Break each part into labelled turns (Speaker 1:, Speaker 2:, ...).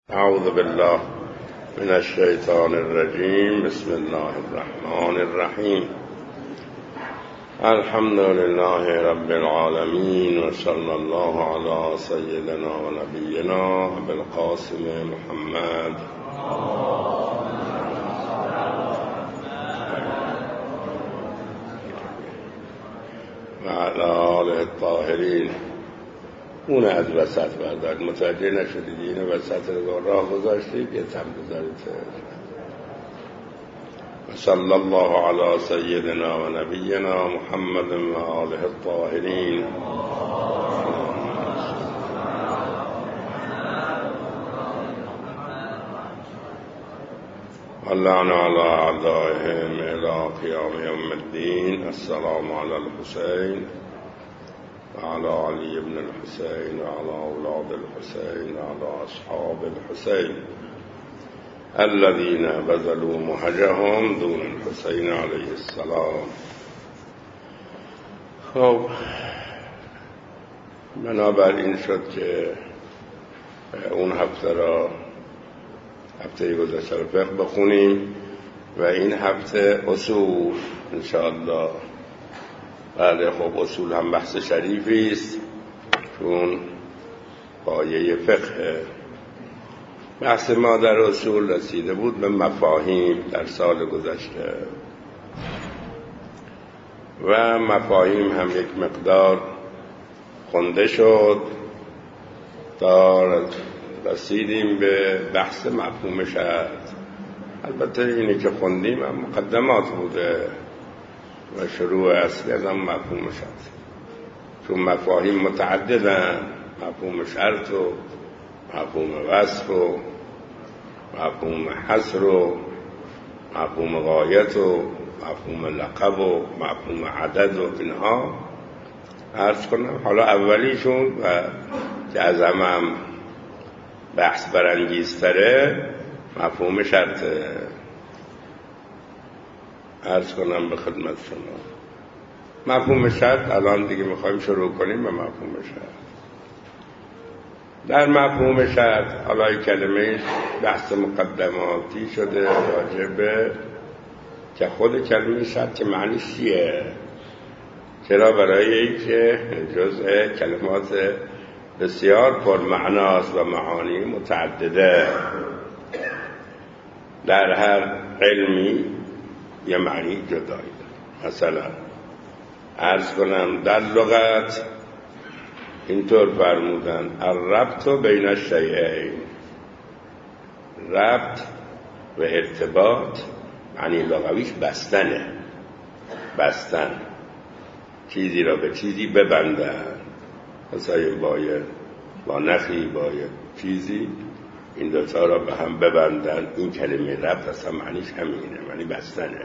Speaker 1: اعوذ بالله من الشیطان الرجیم. بسم الله الرحمن الرحیم. الحمد لله رب العالمین و صلی الله علی سیدنا و نبینا ابی القاسم محمد و علی آله الطاهرین. اون از وسط بردارد. متوجه نشدید اینو وسط رو راه گذاشتید یه تم بذارید. و صلی الله علی سیدنا و نبینا محمد و آله الطاهرین. اللعن علی اعدائهم الی قیام یوم الدین. السلام علی الحسین وعلى علي بن الحسين وعلى أولاد الحسين وعلى أصحاب الحسين الذين بذلوا مهجهم دون الحسين عليه السلام. خب بنابراین شد که اون هفته گذشته رو فقه بخونیم و این هفته اصول انشاءالله. بله خب اصول هم بحث شریفی است چون پایه فقه. بحث ما در اصول رسیده بود به مفاهیم در سال گذشته و مفاهیم هم یک مقدار خونده شد تا رسیدیم به بحث مفهوم شرط. البته اینی که خوندیم هم مقدمات بوده و شروع اصلی از هم مفهوم شرط، چون مفاهیم متعددن: مفهوم شرط و مفهوم وصف و مفهوم حصر و مفهوم غایت و مفهوم لقب و مفهوم عدد و اینها عرض کنم. حالا اولیشون و که از هم بحث برانگیزتره مفهوم شرطه. عرض کنم به خدمت شما مفهوم شرط. الان دیگه میخوایم شروع کنیم به مفهوم شرط. در مفهوم شرط حالا کلمه بحث مقدماتی شده راجع به که خود کلمه شرط که معنیش چیه. چرا؟ برای اینکه جزء کلمات بسیار پرمعناست و معانی متعدده. در هر علمی یه معنی جدایی داره. مثلا عرض کنم در لغت اینطور فرمودن: الربط بین الشیئین. ربط و ارتباط معنی لغویش بستنه. بستن، چیزی را به چیزی ببندن. مثلا با نخی با چیزی این دوتا را به هم ببندن. این کلمه ربط اصلا معنیش همینه، معنی بستنه.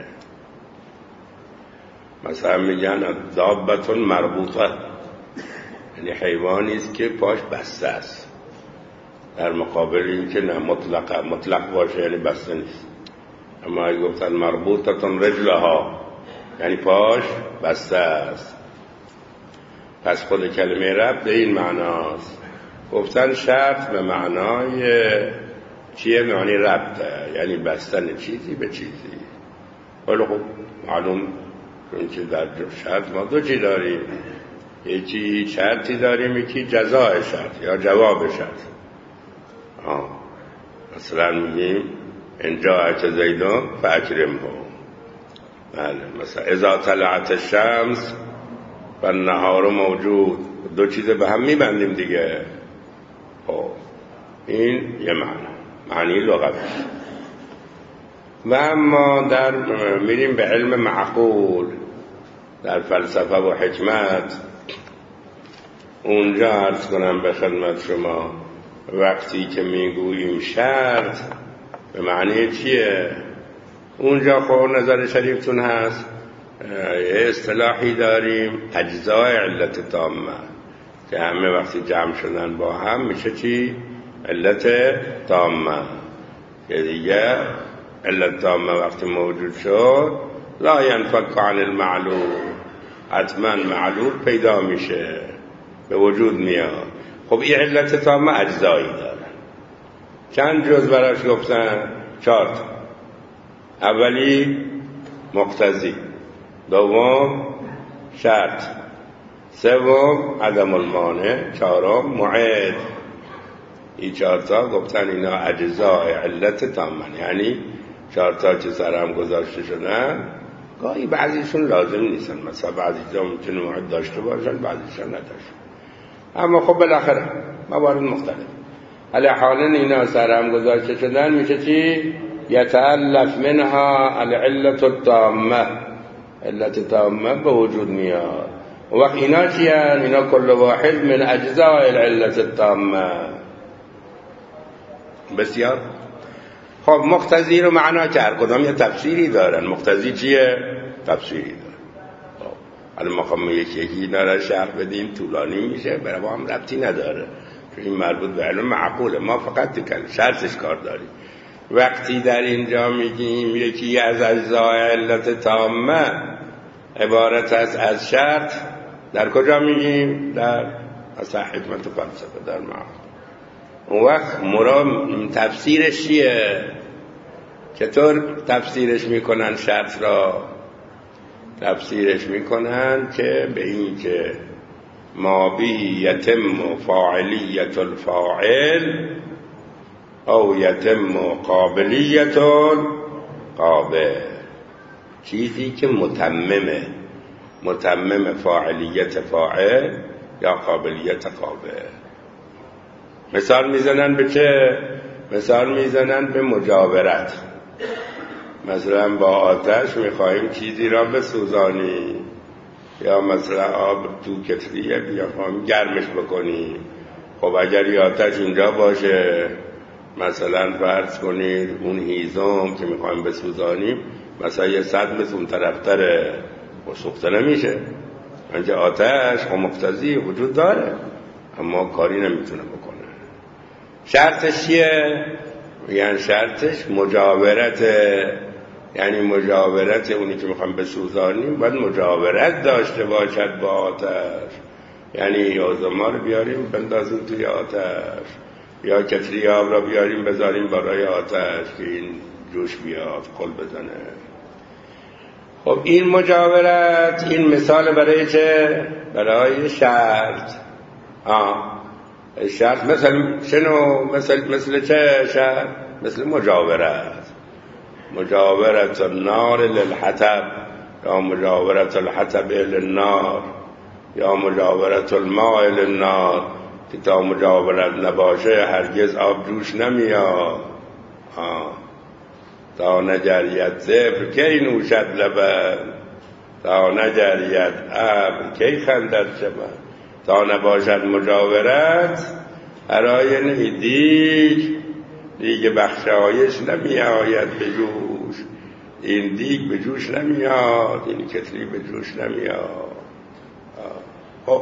Speaker 1: مثلا میگن دابتون مربوطه، یعنی حیوانی است که پاش بسته است. در مقابل این که نه مطلق باشه یعنی بسته نیست. اما اگه گفتن مربوطتون رجلها یعنی پاش بسته است. پس خود کلمه ربط به این معناست. گفتن شرط به معنای چیه؟ معنی ربطه، یعنی بستن چیزی به چیزی. ولی خب معلوم چون که در شرط ما دو چی داریم: یکی شرطی داریم، یکی جزای شرط یا جواب شرط. مثلا میگیم ان جاءک زیدون فاکرمه. بله مثلا اذا طلعت الشمس فالنهار موجود. دو چیز به هم میبندیم دیگه. این یه معنی لغوی. و اما در میریم به علم معقول، در فلسفه و حکمت. اونجا عرض کنم به خدمت شما وقتی که میگوییم شرط به معنی چیه. اونجا خب نظر شریفتون هست یه اصطلاحی داریم اجزای علت تامه که همه وقتی جمع شدن با هم میشه چی؟ علت تامه. که دیگه علت تامه وقتی موجود شد لا ینفک عن المعلول، حتما معلول پیدا میشه، به وجود میاد. خب این علت تامه اجزایی داره. چند جز براش گفتن؟ 4 تا. اولی مقتضی، دوم شرط، سوم عدم المانع، چهارم معید. این 4 تا گفتن اینا اجزای علت تامن، یعنی 4 تا که سرهم گذاشته شدن گاهی بعضیشون لازم نیستن، مثلا بعضی جا میتونه معید داشته باشن بعضیشون نداشته، اما خب بالاخره موارد مختلف. حالا اینا سرهم گذاشته شدن میشه چی؟ یتألف منها العلت التامه، علت تامه به وجود میاد. و وقت اینا چی هن؟ اینا کل واحد من اجزاء العلت التامه. بسیار خب. مقتضی رو معنا کرد، کدام یه تفسیری دارن. مقتضی چیه؟ تفسیری دارن. حالا ما خواهم یکی اینا را شرح بدیم طولانی میشه، برای با هم ربطی نداره، چون این مربوط به علم معقوله، ما فقط تو شرطش کار داریم. وقتی در اینجا میگیم یکی از اجزای علت تامه عبارت است از شرط، در کجا میگیم؟ در اصل حکمت فلسفه، در معقول. اون وقت مرام تفسیرش چیه؟ چطور تفسیرش میکنن شرط را؟ تفسیرش میکنن که به این که ما بی یتم فاعلیت الفاعل او یتم قابلیت القابل، چیزی که متمم فاعلیت فاعل یا قابلیت قابل. مثال میزنن به چه؟ مثال میزنن به مجاورت. مثلا با آتش میخواهیم چیزی را بسوزانی، یا مثلا آب تو کتریه بیایم گرمش بکنیم. خب اگر یه آتش اینجا باشه، مثلا فرض کنید اون هیزم که میخوایم بسوزانیم مثلا یه 100 متر اون طرفتره، سوخته نمیشه. اینجا آتش و مقتضی وجود داره اما کاری نمیتونه بکنه. شرطش چیه؟ یعنی شرطش مجاورت، یعنی مجاورت اونی که میخوایم بسوزانیم باید مجاورت داشته باشد با آتش، یعنی یازما رو بیاریم بندازیم توی آتش، یا کتری آب را بیاریم بذاریم برای آتش که این جوش بیاد قل بزنه. خب این مجاورت، این مثال برای چه؟ برای شرط. شرط مثل شنو؟ مثل چه شرط؟ مثل مجاورت. مجاورت النار للحطب، یا مجاورت الحطب للنار، یا مجاورت الماء للنار، که تا مجاورت نباشه هرگز آب جوش نمیاد. تا نجریت زفر کی نوشد لبن، تا نجریت ابر کی خندد شبن. تا نباشد مجاورت برای دیگ بخشایش نمی آید به جوش. این دیگ به جوش نمیاد، این کتری به جوش نمیاد. خب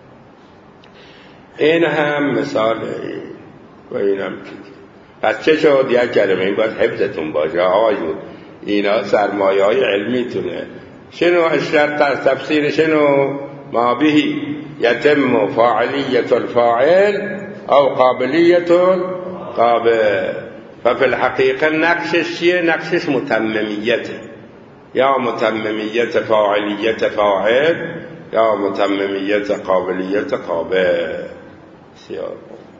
Speaker 1: این هم مثاله و این هم چیز. پس چه شد؟ یک کلمه این باید حفظتون باشه آقایون، اینا سرمایه های علمیتونه. شنو الشرط از تفسیر شنو؟ ما بهی یتم فاعلیت الفاعل او قابلیت القابل. ففي الحقیقه نقشش چیه؟ نقشش متممیته، یا متممیت فاعلیت فاعل یا متممیت قابلیت قابل. سیار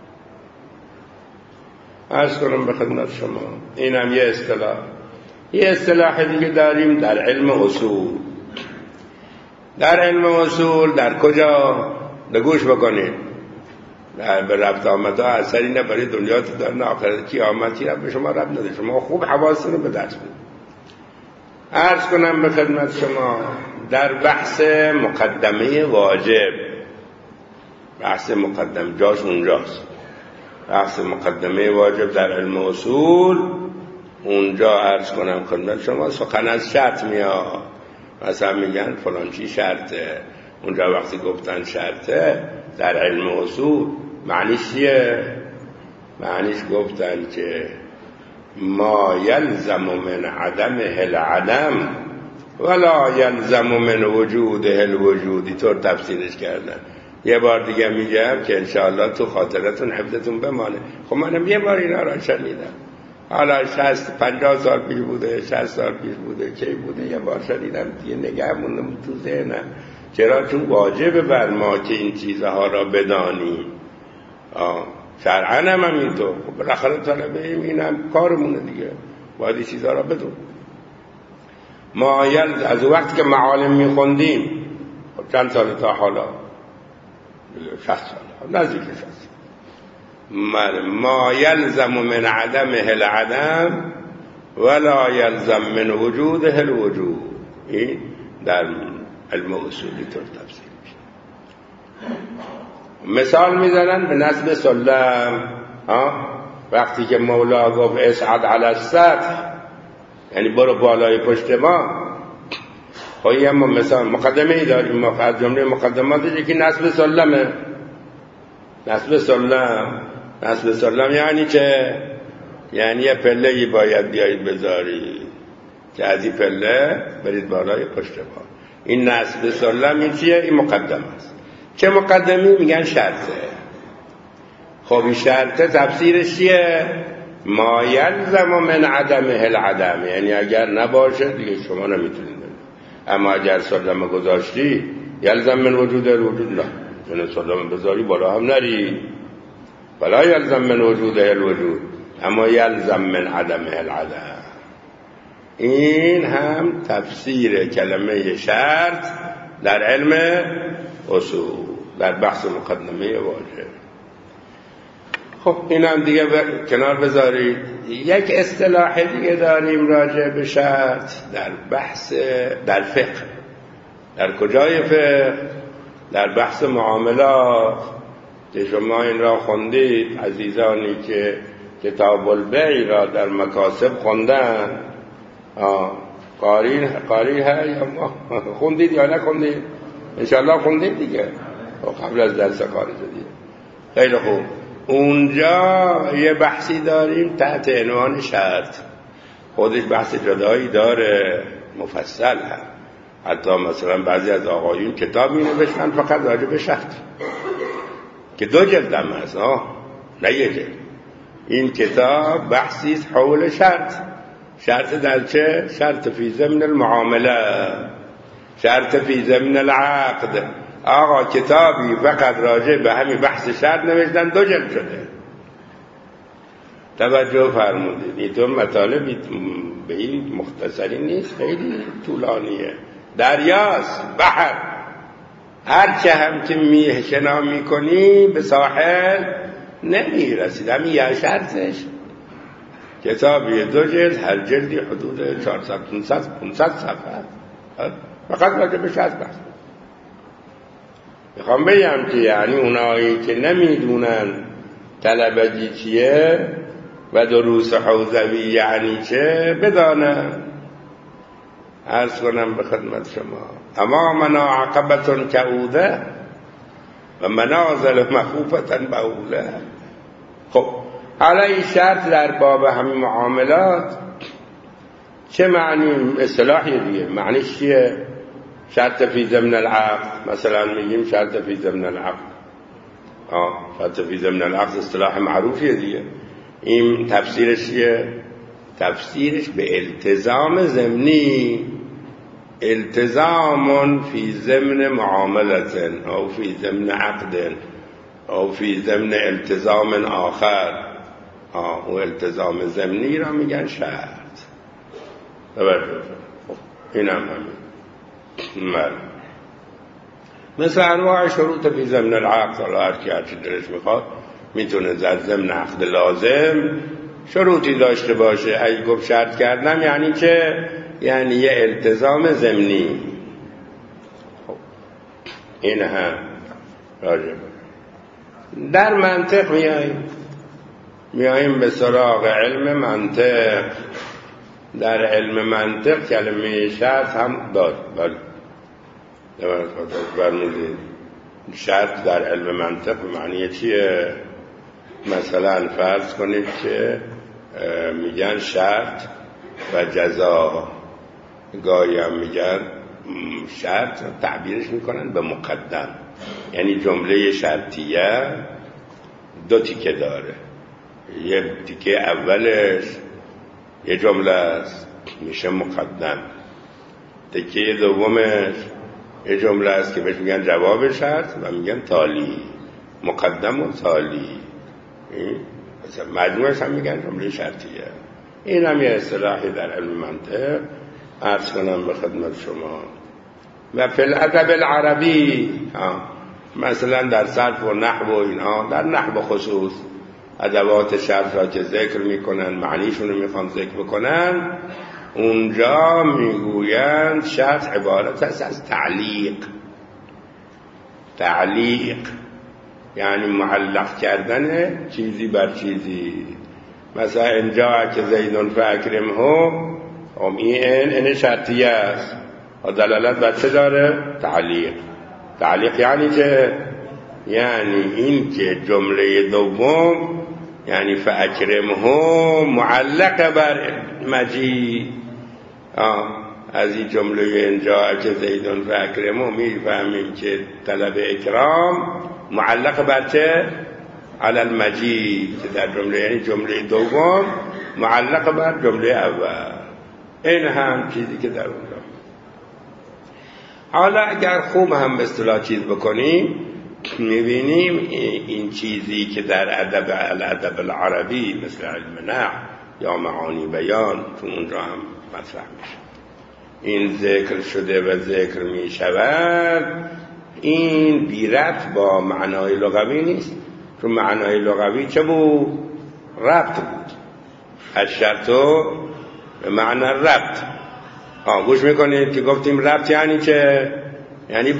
Speaker 1: عرض کنم به خدمت شما، این هم یه اصطلاح. یه اصطلاح دیگه داریم در علم اصول. در علم اصول در کجا؟ نگوش بکنید، به ربط آمده ها اثری نه برای دنیا تو دارن، آخرت قیامتی را به شما ربط نده. شما خوب حواستون رو به دست بدید. عرض کنم به خدمت شما در بحث مقدمه واجب، بحث مقدم جاش اونجاست، بحث مقدمه واجب در علم اصول اونجا عرض کنم خدمت شما سخن از شرط میاد. مثلا میگن فلان چی شرطه، اونجا وقتی گفتن شرطه در علم اصول معنیش چیه؟ معنیش گفتن که ما یلزم من عدمه العدم ولا یلزم من وجوده الوجود. طور تفسیرش کردن یه بار دیگه میگم که انشاءالله تو خاطرتون حفظتون بمانه. خب منم یه بار اینا را شنیدم، حالا 50 سال پیش بوده، 60 سال پیش بوده، کی بوده، یه بار شنیدم دیگه نگه موندم تو ذهنم. چرا؟ چون واجبه بر ما که این چیزها را بدانیم. شرعاً هم اینطور. خب بالاخره طلبه اینم کارمونه دیگه، باید این چیزها را بدون. ما از وقتی که معالم میخوندیم، چند سال تا حالا 60 سال، نزدیک 60 سال، ما یلزم من عدمه العدم ولا یلزم من وجوده الوجود. این در علم اصولی طور تفسیر میشه. مثال میزنن به نسب سلم. وقتی که مولا گفت اصعد علی السطح، یعنی برو بالای پشت ما. خواهی اما مثال مقدمه ای داریم ما، از جمله مقدماتش یکی نسب سلمه. نسب سلم یعنی چه؟ یعنی یه پله ای باید بیایید بذارید که از این پله برید بالای پشت ما. این نسب سلم این چیه؟ این مقدمه است. چه مقدمی؟ میگن شرطه. خب این شرطه تفسیرش چیه؟ ما یلزم من عدمه العدم، یعنی اگر نباشه دیگه شما نمیتونید برید. اما اگر سلم گذاشتی یلزم من وجود الوجود، نه، چون سلم بذاری بالا هم نری، ولا یلزم من وجود الوجود، اما یلزم من عدمه العدم. این هم تفسیر کلمه شرط در علم اصول، در بحث مقدمه واجب. خب این هم دیگه کنار بذارید. یک اصطلاح دیگه داریم راجع به شرط در بحث، در فقه. در کجای فقه؟ در بحث معاملات که شما این را خوندید، عزیزانی که کتاب البیع را در مکاسب خوندن. قاری ها یا ما خوندید یا نخوندید؟ انشاءالله خوندید دیگه قبل از درس قاری شدید. خیلی خوب. اونجا یه بحثی داریم تحت عنوان شرط، خودش بحث جدایی داره، مفصل هم. حتی مثلا بعضی از آقایون کتاب می نوشتن فقط راجع به شرط که 2 جلد هم هست، نه 1 جلد. این کتاب بحثی است حول شرط. شرط در چه؟ شرط فی ضمن المعامله، شرط فی ضمن العقد. آقا کتابی فقط راجع به همین بحث شرط نوشتن، 2 جلد شده. توجه فرمودید. اینطور مطالبی به این مختصری نیست، خیلی طولانیه، دریاست، بحر. هرچه هم که شنا میکنی به ساحل نمیرسید. همین یه شرطش. کتابی 2 جلد، هر جلدی حدود 400-500 صفحه، فقط راجع به شرط بحث. میخوام بگم که یعنی اونایی که نمیدونن طلبگی چیه و دروس حوزوی یعنی چه بدانن. عرض کنم به خدمت شما اما منا عقبتون کعوده و منازل مخوفتن بعوله. خب حالا این شرط در باب همین معاملات چه معنی؟ اصطلاحی دیگه. معنیش چیه؟ شرط فی ضمن العقد، مثلا میگیم شرط فی ضمن العقد. شرط فی ضمن العقد اصطلاح معروفیه دیگه. این تفسیرش چیه؟ تفسیرش به التزام ضمنی، التزام فی ضمن معاملت او فی ضمن عقد او فی ضمن التزام آخر. و التزام ضمنی را میگن شرط. این هم مثل انواع شروط فی ضمن العقد. حالا هر کی هرچی دلش میخواد میتونه در ضمن عقد لازم شروطی داشته باشه. اگه گفت شرط کردم یعنی چه؟ یعنی یه التزام ضمنی. این هم راجع در منطق میاییم به سراغ علم منطق. در علم منطق کلمه شرط هم داد. برمودید شرط در علم منطق معنی چیه؟ مثلا فرض کنید که میگن شرط و جزا، گاهی هم میگن شرط، تعبیرش میکنن به مقدم. یعنی جمله شرطیه دو تیکه داره. یه تیکه اولش یه جمله است میشه مقدم، تیکه دومش یه جمله است که بهش میگن جواب شرط و میگن تالی، مقدم و تالی. مثلا مجموعش هم میگن جمله شرطیه. این هم یه اصطلاحی در علم منطق عرض کنم به خدمت شما. و فی الادب العربی مثلا در صرف و نحو و اینها، در نحو خصوص ادوات شرط را که ذکر میکنن معنیشون رو میخوان ذکر بکنن، اونجا میگویند شرط عبارت است از تعلیق. تعلیق یعنی معلق کردن چیزی بر چیزی. مثلا اینجا که زیدون فاکرمه، این شرطیه است و دلالت بر چه داره؟ تعلیق. تعلیق یعنی که یعنی این که جمله دوم یعنی فاکرمه معلق بر مجی. از این جمله اینجا که زیدون فاکرمه میفهمیم که طلب اکرام معلق بر چه؟ علی المجی، که در جمله یعنی جمله دوم معلق بر جمله اول. این هم چیزی که در اونجا. حالا اگر خوب هم به اصطلاح چیز بکنیم میبینیم این چیزی که در ادب العربی مثل علم نحو یا معانی بیان تو اونجا هم مطرح میشه. این ذکر شده و ذکر میشود، این بی ربط با معنای لغوی نیست. چون معنای لغوی چه بود؟ ربط بود. الشرطو به معنی ربط. گوش میکنید که گفتیم ربط یعنی چه؟ یعنی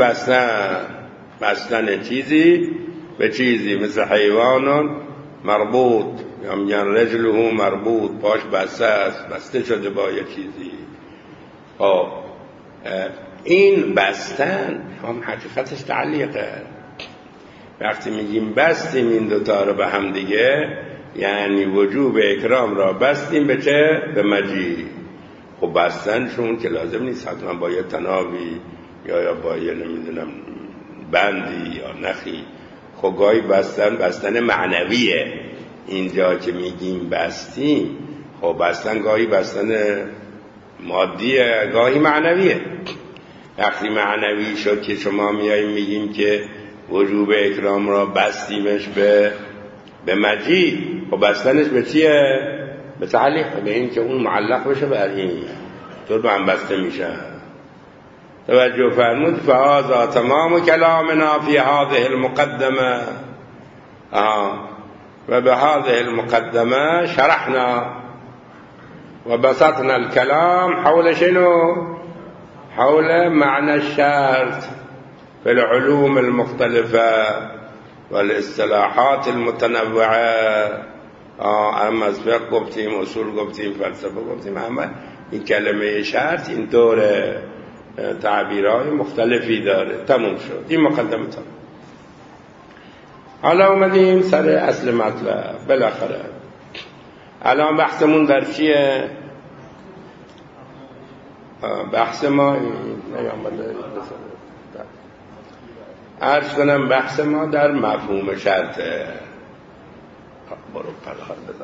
Speaker 1: بستن چیزی به چیزی، مثل حیوانون مربوط یا میگن رجله مربوط، پاش بسته است، بسته شده با یه چیزی. این بستن هم حقیقتش تعلیقه. وقتی میگیم بستیم این دوتا رو به هم دیگه، یعنی وجوب اکرام را بستیم به چه؟ به مجی. خب بستنشون که لازم نیست حتما با یه تنابی یا با یه نمیدونم بندی یا نخی. خب گاهی بستن معنویه. اینجا که میگیم بستیم، خب بستن گاهی بستن مادیه، گاهی معنویه. وقتی معنوی شد که شما میاییم میگیم که وجوب اکرام را بستیمش به مجی، خب بستنش به چیه؟ به تعلیق، به این که اون معلق بشه بر این طور به هم بسته میشه. توجه فرمود. فهذا تمام کلامنا فی هذه المقدمه. و به هذه المقدمه شرحنا و بسطنا الكلام حول شنو؟ حول معنى الشرط في العلوم المختلفة والاصطلاحات المتنوعة. اما از فقه گفتیم، اصول گفتیم، فلسفه گفتیم، اما این کلمه شرط این طور تعبیرهای مختلفی داره. تموم شد این مقدمه. تموم. حالا اومدیم سر اصل مطلب. بالاخره الان بحثمون در چیه؟ بحث ما عرض کنم بحث ما در مفهوم شرطه. برو پلخار بزن.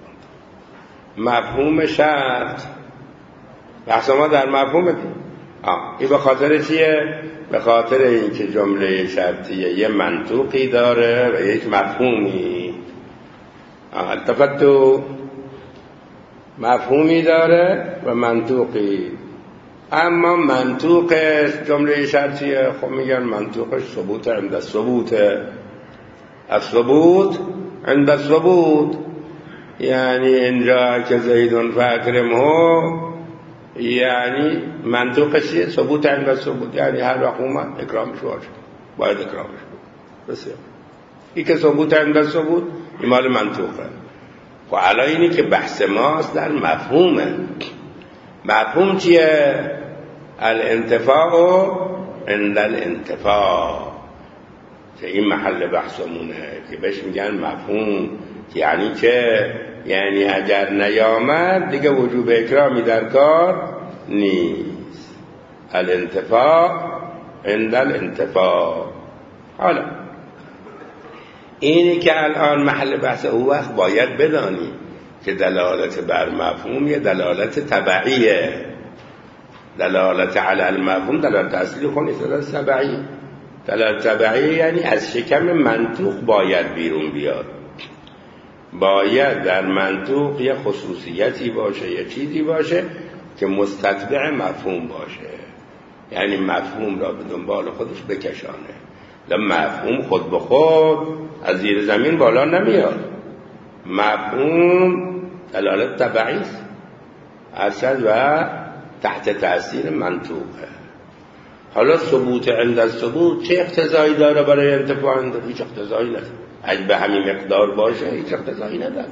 Speaker 1: مفهوم شرط، بحث ما در مفهوم این به خاطر چیه؟ به خاطر اینکه جمله شرطیه یه منطوقی داره و یک مفهومی. التفتو مفهومی داره و منطوقی. اما منطوقش جمله شرطیه، خب میگن منطوقش ثبوت عند الثبوت. الثبوت عند الثبوت، یعنی اینجا که زیدون فاکرمه، یعنی منطوقش چیه؟ ثبوت عند الثبوت، یعنی هر وقت اومد اکرامش واجب، باید اکرامش بود. بسیار این که ثبوت عند الثبوت این مال منطوقه. خب الان اینی که بحث ماست در مفهومه. مفهوم چیه؟ الانتفاع عند الانتفاع، که این محل بحثمونه که بهش میگن مفهوم. یعنی که یعنی اگر نیامد دیگه وجوب اکرامی در کار نیست. الانتفاع عند الانتفاع. حالا اینی که الان محل بحث او وقت باید بدانی که دلالت بر مفهوم یه دلالت تبعیه. دلالت علی المفهوم دلالت اصلی خود نیست، دلالت تبعی. دلالت تبعی یعنی از شکم منطوق باید بیرون بیاد، باید در منطوق یه خصوصیتی باشه، یه چیزی باشه که مستتبع مفهوم باشه، یعنی مفهوم را به دنبال خودش بکشانه. مفهوم خود به خود از زیر زمین بالا نمیاد، مفهوم دلالت تبعی است، اصل و تحت تأثیر منطوقه. حالا ثبوت عند الثبوت چه اقتضایی داره برای انتفاع؟ هیچ اقتضایی نداره. اگه به همین مقدار باشه هیچ اقتضایی نداره.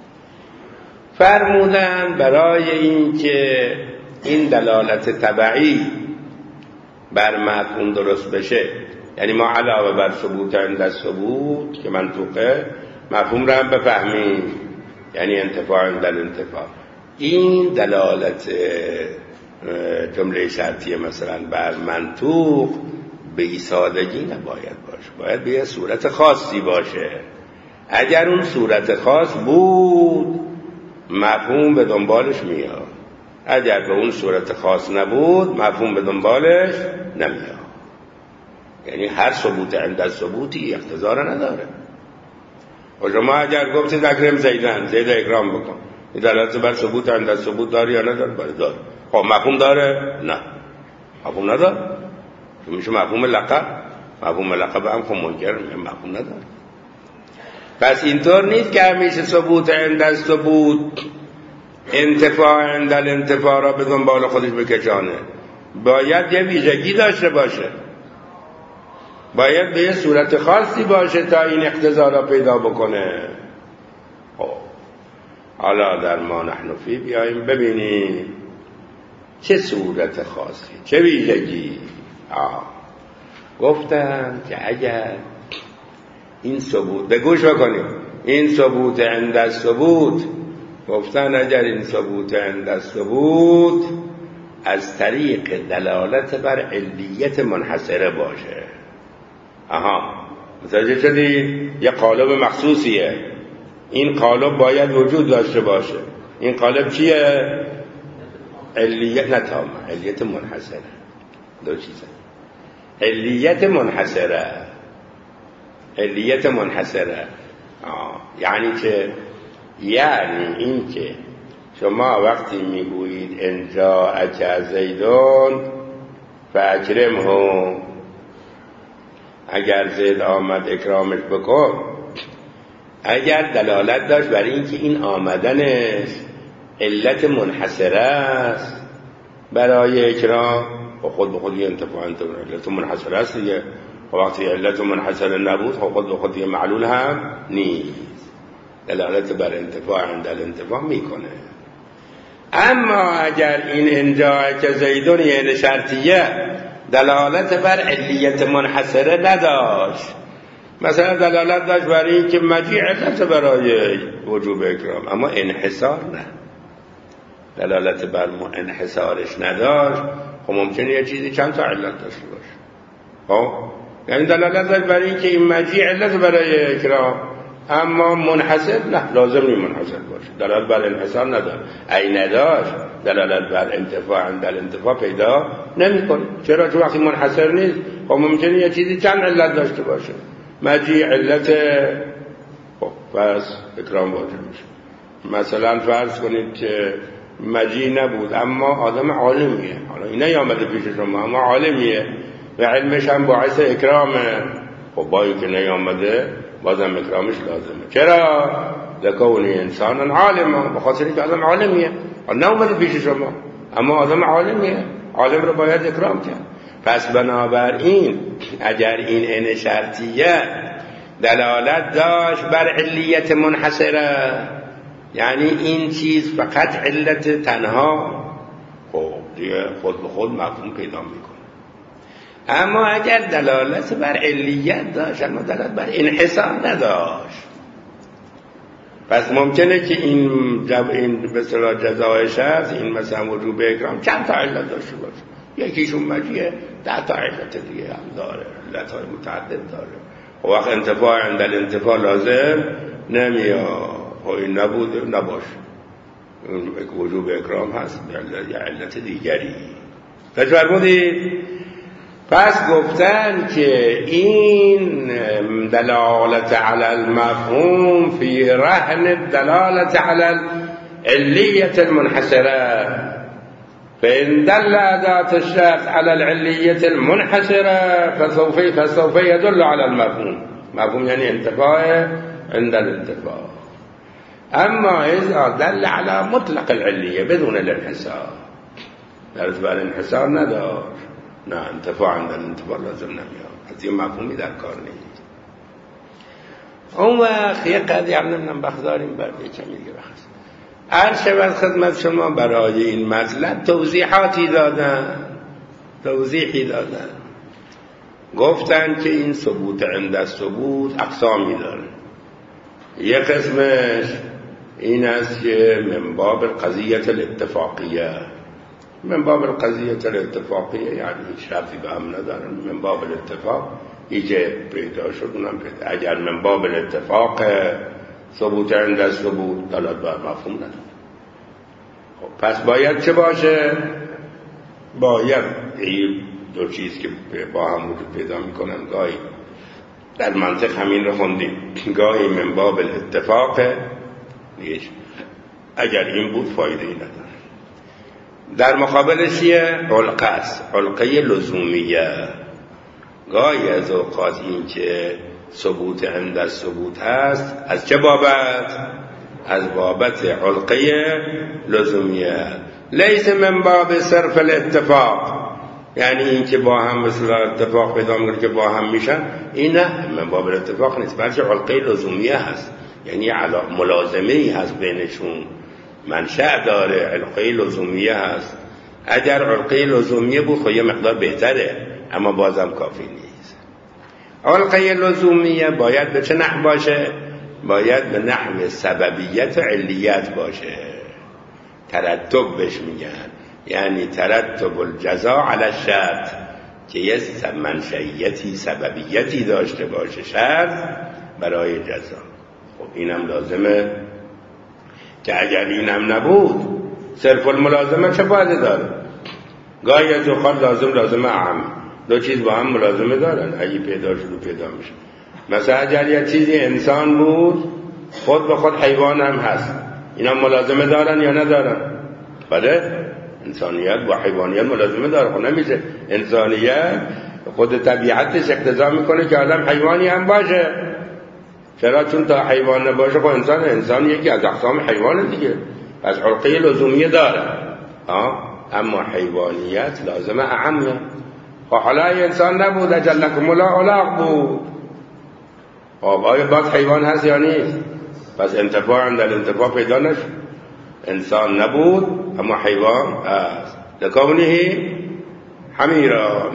Speaker 1: فرمودن برای این که این دلالت تبعی بر مفهوم درست بشه، یعنی ما علاوه بر ثبوت عند الثبوت که منطوقه، مفهوم را هم بفهمیم، یعنی انتفاع عند الانتفاع. این دلالت جمله شرطیه مثلا بر منطوق به این سادگی نباید باشه، باید به یه صورت خاصی باشه. اگر اون صورت خاص بود مفهوم به دنبالش میاد، اگر به اون صورت خاص نبود مفهوم به دنبالش نمیاد. یعنی هر ثبوت عند الثبوتی اقتضا را نداره. و شما اگر گفتید اکرم زیدن، زید اکرام بکن، این دلالت بر ثبوت عند الثبوت داره یا نداره؟ بله داره. خب مفهوم داره؟ نه مفهوم نداره. که میشه مفهوم لقب، مفهوم لقب هم خب منکر مفهوم نداره. پس اینطور نیست که همیشه ثبوت عند الثبوت انتفاع عند الانتفاع را به دنبال خودش بکشانه، باید یه ویژگی داشته باشه، باید به یه صورت خاصی باشه تا این اقتضا را پیدا بکنه. خب حالا در ما نحن فی بیاییم ببینیم چه صورت خاصی، چه ویژگی. گفتن که اگر این ثبوت، به گوش بکنیم، این ثبوت عند الثبوت، گفتن اگر این ثبوت عند الثبوت از طریق دلالت بر علیت منحصره باشه. متوجه شدی؟ یه قالب مخصوصیه، این قالب باید وجود داشته باشه. این قالب چیه؟ علیت نتامه، علیت منحصره. دو چیزه، علیت منحصره، علیت منحصره. یعنی که یعنی این که شما وقتی میگویید انجا اکا زیدون فاکرمه، اگر زید آمد اکرامش بکن، اگر دلالت داشت برای اینکه این آمدنش علت منحصره است برای اکرام، خود به خود یه انتفاع علت منحصره است دیگه. وقتی علت منحصره نبود خود به خود یه معلول هم نیست، دلالت بر انتفاع عند الانتفاع میکنه. اما اگر این انجا که زیدون یعنی شرطیه دلالت بر علیت منحصره نداشت، مثلا دلالت داشت برای این که مجیع علت برای وجوب اکرام اما انحصار نه، دلالت بر انحصارش نداشت، خب ممکنه یه چیزی چند تا علت داشته باشه. خب یعنی دلالت داشت برای این که این مجیع علت برای اکرام اما منحصر نه، لازم نی منحصر باشه، دلالت بر انحصار نداره. ای نداشت دلالت بر انتفاع عند الانتفاع پیدا نمی‌کنه. چرا؟ چون وقتی منحصر نیست خب ممکنه یه چیزی چند علت داشته باشه، مجیع علت، خب پس اکرام واجب میشه. مثلا فرض کنید که مجیع نبود اما آدم عالمیه، حالا این نیامده پیش شما اما عالمیه و علمش هم باعث اکرامه، خب با اینکه نیامده بازم اکرامش لازمه. چرا؟ لکونی انسان عالم، بخاطر اینکه آدم عالمیه، نیامده پیش شما اما آدم عالمیه، عالم رو باید اکرام کرد. پس بنابراین اگر این ان شرطیه دلالت داشت بر علیت منحصره، یعنی این چیز فقط علت تنها، خب دیگه خود به خود مفهوم پیدا میکنه. اما اگر دلالت بر علیت داشت اما دلالت بر انحصار نداشت، پس ممکنه که این به اصطلاح جزای شرط، این مثلا وجوب اکرام چند تا علت داشته باشه، یکیشون مجیه 10 تا علت دیگه هم داره، علتهای متعدد داره. وقت انتفاع عند الانتفاع لازم نمیاد، این نبود نباشه، وجوب اکرام هست یا علت دیگری. فرمودید پس گفتن که این دلالت علی المفهوم فی رهن دلالت علی العلیة المنحصره، فإن دل أداة الشخص على العلية المنحصرة فسوف يدل على المفهوم. مفهوم يعني انتفاع عند الانتفاع. أما إذا دل على مطلق العلية بدون الانحصار، درست بر انحصار ندار، نه انتفاع عند الانتفاع لازم نمیاد، از این مفهومی در کار نیست. اون وقت یک قضیه هم نمیدونم بخداریم برده کمی دیگه بخست عرض شود خدمت شما برای این مطلب توضیحی دادن. گفتن که این ثبوت عند الثبوت اقسامی داره. یک قسمش این است که من باب القضیة الاتفاقیه، من باب القضیة الاتفاقیه یعنی هیچ شرطی به هم ندارن، من باب الاتفاق ایجه پیدا شد اونم پیدا. اگر من باب الاتفاق ثبوت عند الثبوت دلالت بر مفهوم نداره. خب پس باید چه باشه؟ باید این دو چیز که با هم وجود پیدا میکنن، گاهی در منطق همین رو خوندیم، گاهی من باب الاتفاق اگر این بود فایده ای نداره. در مقابلش یه علقه است، علقه لزومیه. گاهی از اوقات این که ثبوت عند الثبوت هست از چه بابت؟ از بابت علقه لزومیه، لیس من باب صرف الاتفاق، یعنی این که با هم مثل اتفاق پیدا میکنه که با هم میشن، این نه من باب الاتفاق نیست، بلکه علقه لزومیه هست، یعنی ملازمه‌ای هست بینشون، منشأ داره، علقه لزومیه هست. اگر علقه لزومیه بود خب یه مقدار بهتره، اما بازم کافی نیست. علقه لزومیه باید به چه نحو باشه؟ باید به نحو سببیت و علیت باشه، ترتب بهش میگن، یعنی ترتب الجزاء علی الشرط، که یه منشئیتی سببیتی داشته باشه شرط برای جزا. خب اینم لازمه که اگر اینم نبود صرف الملازمه چه فایده داره؟ گاهی از اوقات لازمه اهم، دو چیز با هم ملازمه دارن، اگه پیدا شد و پیدا میشه. مثلا اگر یه چیزی انسان بود خود به خود حیوان هم هست، اینا ملازمه دارن یا ندارن؟ بله، انسانیت با حیوانیت ملازمه داره. خب نمیشه انسانیت خود طبیعتش اقتضا میکنه که آدم حیوانی هم باشه. چرا؟ چون تا حیوان نباشه خب انسان یکی از اقسام حیوان دیگه، پس علقه لزومیه داره. اما حیوانیت لازمه اعمه. خب حالا انسان نبود، اجلکم الله علاق بود، آیا باز حیوان هست یا نیست؟ پس انتفاع عند الانتفاع پیدا نشد. انسان نبود اما حیوان هست، لکونه حمیرا،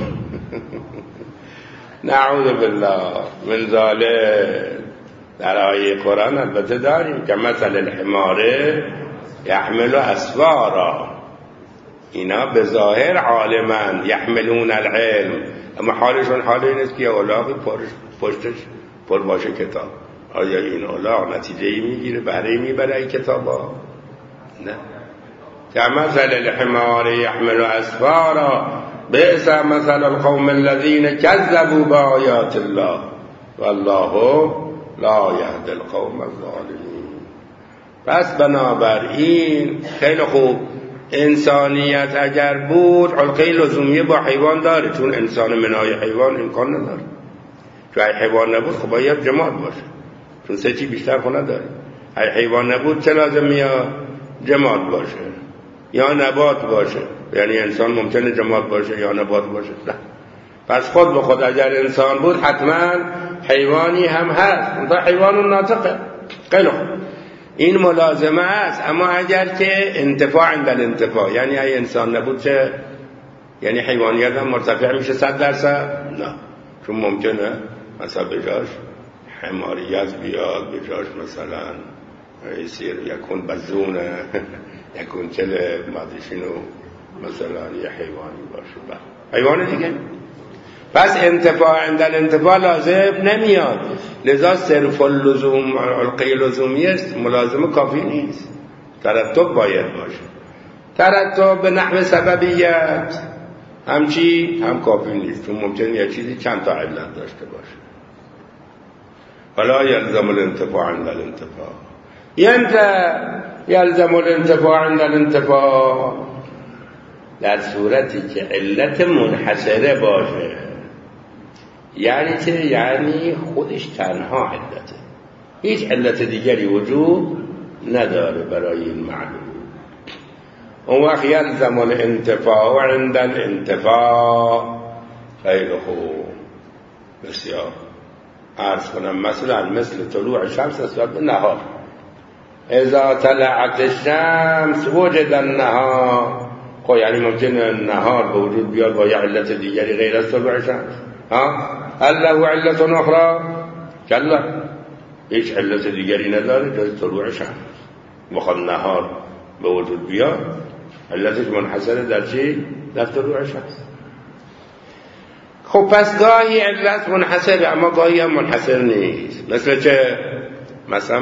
Speaker 1: نعوذ بالله من ذلك. در آیه قرآن البته داریم که مثل الحمار یحمل اسفارا، اینا به ظاهر عالمان یحملون العلم، اما حالشون حال این است که اولاغی پشتش پر باشه کتاب. آیا این اولاغ نتیجه‌ای میگیره، بهره‌ای میبره این کتابا؟ نه. که مثل الحمار یحمل اسفارا بئس مثل القوم الذین کذبوا بآیات الله والله لا یهدی القوم الظالمین. پس بنابراین خیلی خوب، انسانیت اگر بود علقه لزومیه با حیوان داره، چون انسان منهای حیوان امکان نداره. چون حیوان نبود خب باید جماد باشه، چون سه چی بیشتر خود نداره. حیوان نبود چه لازم میاد؟ جماد باشه یا نبات باشه، یعنی انسان ممکنه جماد باشه یا نبات باشه. نه. پس خود به خود اگر انسان بود حتما حیوانی هم هست، اون حیوان ناطقه. خیلی خوب، این ملازمه است. اما اگر که انتفاع عند الانتفاع، یعنی اگه انسان نبود چه؟ یعنی حیوانیت هم مرتفع میشه 100%؟ نه، چون ممکنه مثلا بجاش حماریت بیاد، بجاش مثلا یسیر یکون بزونه، یکون چله مادشینو مثلا یه حیوانی باشه حیوان دیگه. پس انتفاع عند الانتفاع لازم نمیاد، لذا صرف اللزوم القی لزومی است، ملازمه کافی نیست، ترتب باید باشه. ترتب به نحو سببیت هم کافی نیست، چون ممکن یه چیزی چند تا علت داشته باشه. ولا یلزم الانتفاع عند الانتفاع، یلزم الانتفاع عند الانتفاع در صورتی که علت منحصره باشه. یعنی چه؟ یعنی خودش تنها علته، هیچ علت دیگری وجود نداره برای این معلوم. اون وقت یلزم الانتفاع عند الانتفاع. خیلی خوب، بسیار. عرض کنم مثل طلوع شمس نسبت به نهار، اذا طلعت الشمس وجد النهار. خب یعنی ممکنه نهار به وجود بیاد با یه علت دیگری غیر از طلوع شمس؟ هل له علت اخرى؟ کلا، هیچ علت دیگری نداره جز طلوع شمس. بخواد نهار به وجود بیاد علتش منحصره در چی؟ در طلوع شمس. خب پس گاهی علت منحصره اما گاهی هم منحصر نیست. مثل چه؟ مثلا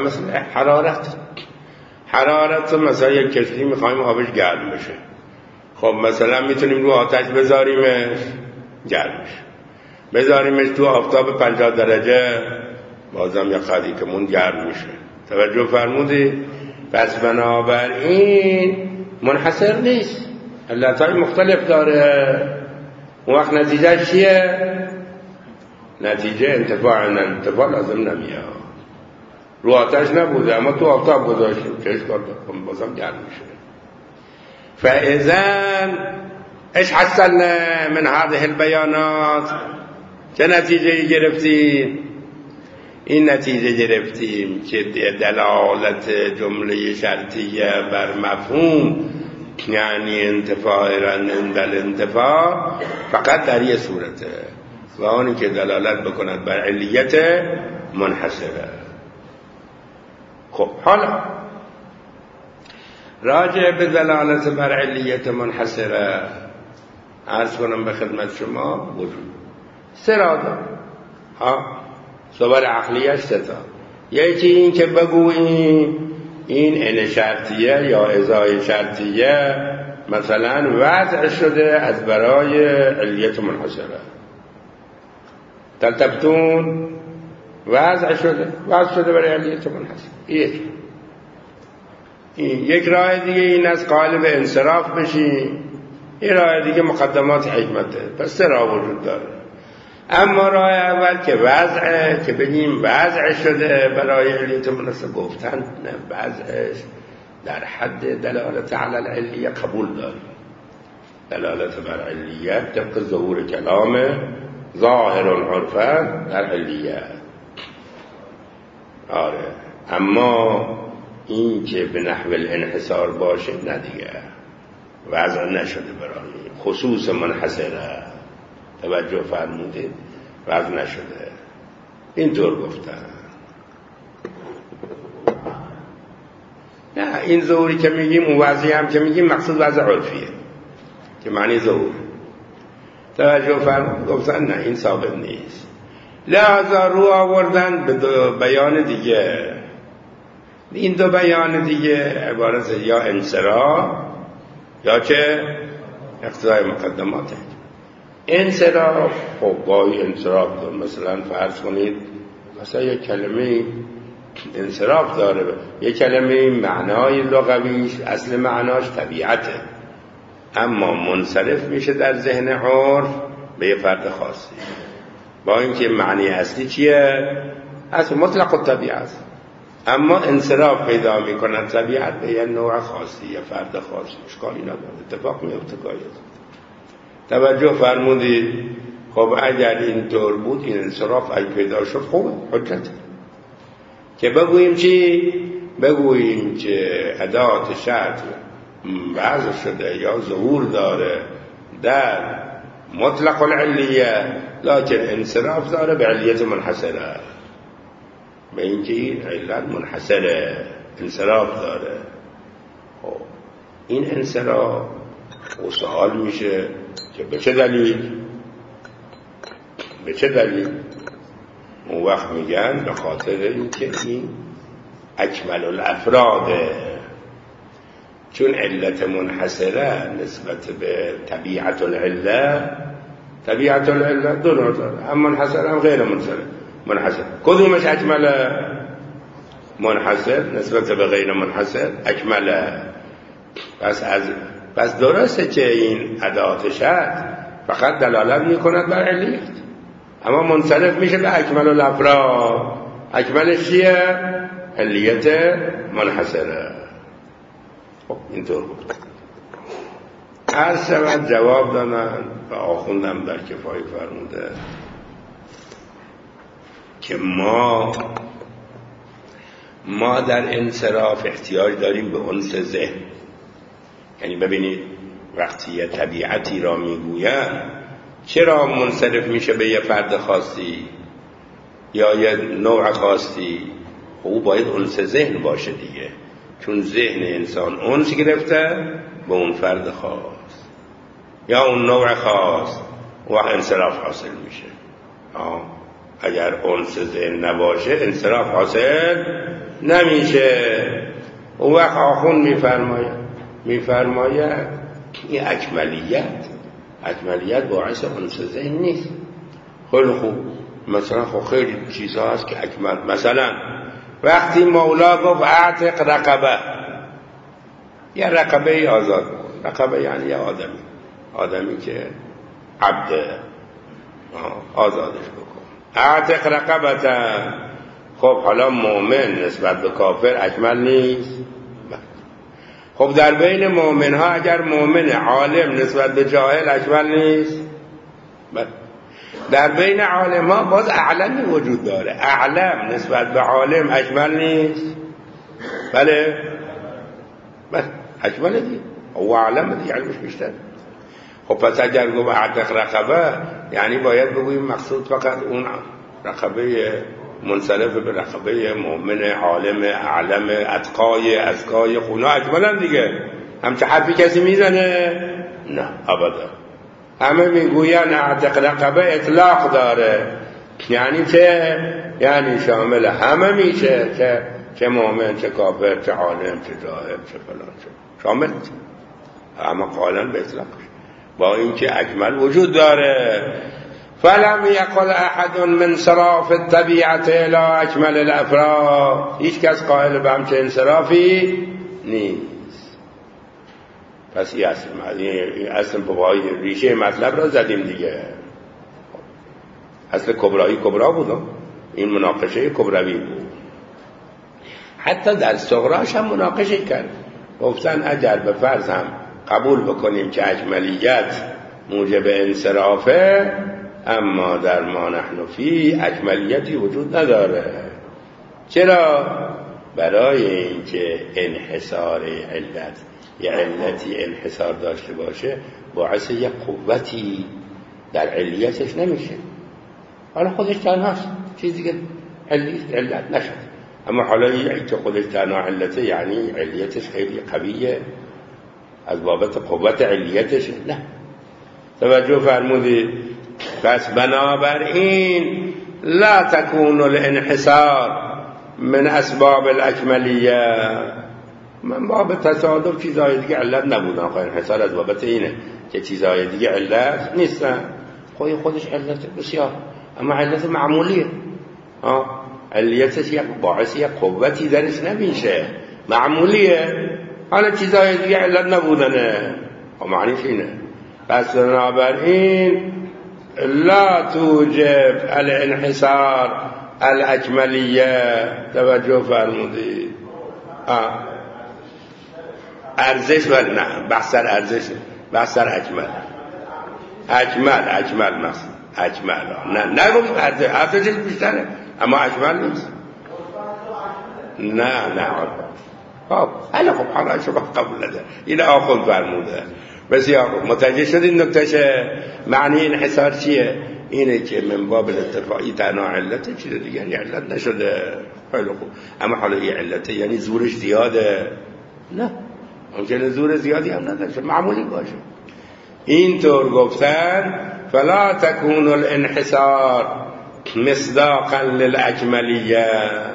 Speaker 1: حرارت مثلا یک کشتی میخوایم آبش گرم بشه، خب مثلا میتونیم رو آتش بذاریمش گرم بشه، بذاریمش تو آفتاب 50 درجه بازم یک خدی که مون گرم میشه. توجه فرمودی؟ پس بنابراین منحصر نیست، علتهای مختلف داره. اون وقت نتیجه چیه؟ نتیجه انتفاع لازم نمیاد. رو آتش نبوده اما تو آفتاب گذاشتیم چه اشکال داره؟ بازم گرم میشه. فاذا ايش حصلنا من هذه البيانات؟ چه نتیجه گرفتیم؟ این نتیجه گرفتیم که دلالت جمله شرطیه بر مفهوم یعنی انتفاع عند الانتفاع فقط در یه صورته، و آنی که دلالت بکند بر علیت منحصره. خب حالا راجع به دلالت بر علیت منحصره عرض کنم به خدمت شما وجود سرادا صور عقلیش ستا. یکی این که بگوییم این ان شرطیه یا ازای شرطیه مثلا وضع شده از برای علیت منحصره. تلتبتون وضع شده برای علیت منحصره. یک راه دیگه این از قالب انصراف بشیم، یک راه دیگه مقدمات حکمته. پس سه راه وجود داره. اما راه اول که وضعه، که بگیم وضع شده برای علیت منحصره، گفتن نه، وضعش در حد دلالت علی العلیه قبول داریم. دلالت بر علیت طبق ظهور کلام ظاهر عرفا در علیت. آره، اما این که به نحو الانحصار باشه نه دیگه، وضع نشده برای خصوص منحصره. توجه فرمودید؟ وضع نشده. اینطور گفتن. نه، این ظهوری که میگیم اون وضعی هم که میگیم مقصود وضع عرفیه که معنی ظهور. توجه فرمودید؟ گفتن نه، این ثابت نیست. لذا رو آوردن به دو بیان دیگه. این دو بیان دیگه عبارت یا انصراف یا چه اقتضای مقدماته. انصراف، خب گاهی انصراف داره. مثلا فرض کنید مثلا یک کلمه انصراف داره، یک کلمه معنای لغویش اصل معناش طبیعته، اما منصرف میشه در ذهن عرف به یه فرد خاصی، با اینکه معنی اصلی چیه؟ اصل مطلق الطبیعه است، اما انصراف پیدا میکنن طبیعت به یه نوع خاصی، یه فرد خاصی. اشکالی نداره، اتفاق میفته گاهی. توجه فرمودید؟ خب اگر اینطور بود این انصراف اگه پیدا شد خوبه، حجت. که بگوییم چی؟ بگوییم که ادات شرط وضع شده یا ظهور داره در مطلق العلیه، لکن انصراف داره به علیت منحصره، به اینکه این علت منحصره، انصراف داره. خب این انصراف و سوال میشه که به چه دلیل؟ به چه دلیل؟ اون وقت میگن به خاطر اینکه این اکمل الافراده، چون علت منحصره نسبت به طبیعت العله. طبیعت العله دو نوع داره، هم منحصر هم غیر منحصر. کدومش اکمله؟ منحصر نسبت به غیر منحصر اکمله. پس درسته که این ادات شرط فقط دلالت میکند بر علیت، اما منصرف میشه به اکمل الافراد. اکملش چیه؟ علیت منحصره. خب اینطور بود. هر شود جواب دادن و آخوندم در کفایه فرموده که ما در انصراف احتیاج داریم به انس ذهن. یعنی ببینید وقتی یه طبیعتی را میگویم چرا منصرف میشه به یه فرد خاصی یا یه نوع خاصی؟ او باید انس ذهن باشه دیگه، چون ذهن انسان انس گرفته به اون فرد خاص یا اون نوع خاص و انصراف حاصل میشه. اگر انس ذهن نباشه انصراف حاصل نمیشه. اون وقت آخوند میفرماید این اکملیت باعث انس ذهن نیست. خیلی خوب، مثلا خیلی چیزها هست که اکمل، مثلا وقتی مولا گفت اعتق رقبه، یه رقبه آزاد کن. رقبه یعنی یه آدمی که عبده، آزادش بکن. اعتق رقبه. خب حالا مؤمن نسبت به کافر اکمل نیست؟ خب در بین مؤمن ها اگر مؤمن عالم نسبت به جاهل اکمل نیست؟ در بین عالم ها باز اعلمی وجود داره، اعلم نسبت به عالم اکمل نیست؟ بله اکمل دی او اعلم دی، علمش بیشتر. خب پس اگر گفت اعتق رقبه یعنی باید بگوییم مقصود فقط اون رقبه منصرف به رقبه مؤمن عالم اعلم اتقای ازکای خونا اکملن دیگه. همچه حرفی کسی میزنه؟ نه ابدا. همه میگوین اعتق رقبه اطلاق داره، یعنی چه؟ یعنی شامل همه میشه، چه مؤمن چه کافر چه عالم چه جاهل چه فلان، شامل اما قائلا به اطلاق، با اینکه اکمل وجود داره. فلم یقل احد من صراف الطبیعت الى اکمل الافراد، هیچ کس قائل به همچه انصرافی نیست. پس این اصل بابای ریشه مطلب را زدیم دیگه. اصل کبرا بود، این مناقشه کبروی بود. حتی در صغراش هم مناقشه کرد، گفتن اگر به فرض هم قبول بکنیم که اکملیت موجب انصرافه، اما در ما نحن فی اکملیتی وجود نداره. چرا؟ برای اینکه انحصار علت، یه علتی انحصار داشته باشه باعث یک قوتی در علیتش نمیشه. حالا خودش تنهاست، چیز دیگه علت نشد، اما حالا این که خودش تنها علته یعنی علیتش خیلی قویه از بابت قوت علیتش. نه، توجه فرمودید. پس بنابراین لا تكون الانحصار من اسباب الاکملیه، من باب تصادف چیزهای دیگه علت نبودن. آخه انحصار از بابت اینه که چیزهای دیگه علت نیستن، خودش علت بسیار، اما علت معمولیه. علیتش یک باعث یک قوتی درش نمیشه، معمولیه. حالا چیزهای دیگه علت نبودنه، معنیش اینه. پس بنابراین لا توجب الانحصار الاکملیه. توجه فرمودید. ارزش ولی نه، بحثر ارزش، بحثر اکمل مثلا اکمل نه بگیم ارزش بیشتره اما اکمل نیست. نه خب حالا شما قبول نده. این آخوند فرموده. بسیار متوجه شدید نکتهشه؟ معنی انحصار چیه؟ اینه که من باب الاتفاقی تنها علته، چیز دیگه یعنی علت نشده. خیلی خوب، اما حالا این علته یعنی زورش زیاده؟ نه، ممکنه زور زیادی هم نداره، معمولی باشه. اینطور گفتن فلا تكون الانحصار مصداقا للاجملیه.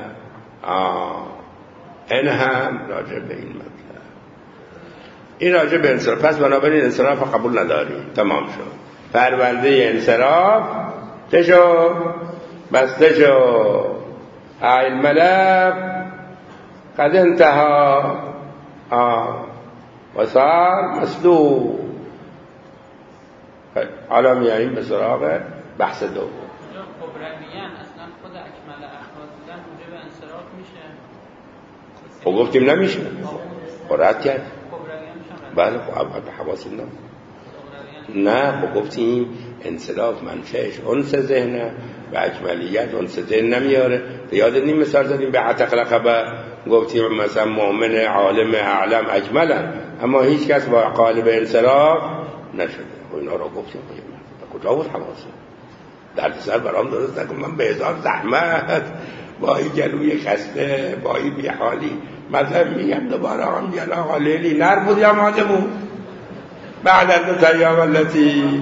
Speaker 1: این هم راجع به این مطلب، این راجع به انصراف. پس بنابراین انصراف قبول نداریم، تمام شد. پرونده انصراف چه شد؟ بسته شد. الملف قد انتهى و صار مصدوق. حالا میاییم به سراغ بحث دوم.
Speaker 2: خبرانیان اصلا خود اکمل احواز بودن موجب انصراف میشه؟
Speaker 1: خب گفتیم نمیشه، رد کرد. بله خب اول به حواس نه خب گفتیم انصراف منشأش انس ذهنه و اکملیت انس ذهن نمیاره. یاد نیم مثال زدیم به عتق لقبه، گفتیم مثلا مؤمن عالم اعلم اجملا، اما هیچ کس با قالب انصراف نشده. و اینا رو گفتیم کجا بود حواسه؟ درد سر برام درست نکن، من به هزار زحمت با این گلوی خسته با این بیحالی مثلا میگم دوباره هم گل آقا لیلی نر بود یا ماده بود بعد از تیام التي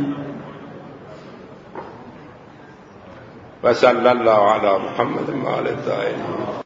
Speaker 1: و صلی الله علی محمد و آل الطاهرین.